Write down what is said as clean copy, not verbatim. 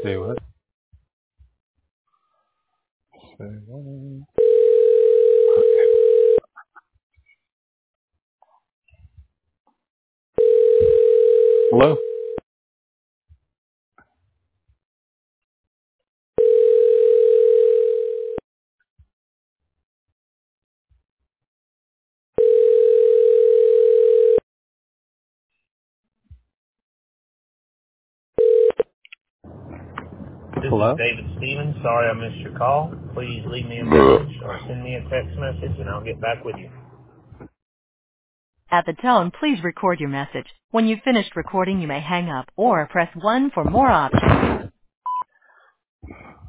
Say what? Say what? Hello? This is Hello? David Stevens. Sorry I missed your call. Please leave me a message or send me a text message and I'll get back with you. At the tone, please record your message. When you've finished recording, you may hang up or press 1 for more options.